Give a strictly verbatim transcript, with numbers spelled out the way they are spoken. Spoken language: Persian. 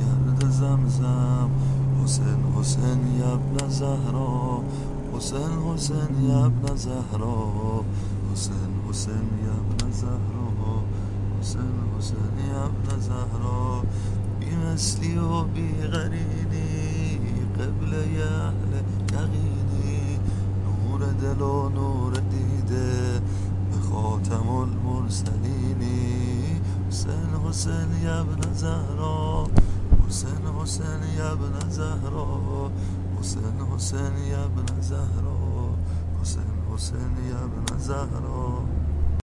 درد زمزم. حسین حسین یا ابن زهرا، حسین حسین یا ابن زهرا، حسین حسین یا ابن زهرا، حسین حسین یا ابن زهرا. بی مثلی و بی قرینی، قبله اهل یقینی، نور دل و نور دیده به خاتم المرسلینی. حسین حسین یا ابن زهرا، حسین حسین یا ابن زهرا، حسین حسین یا ابن زهرا، حسین حسین یا ابن زهرا.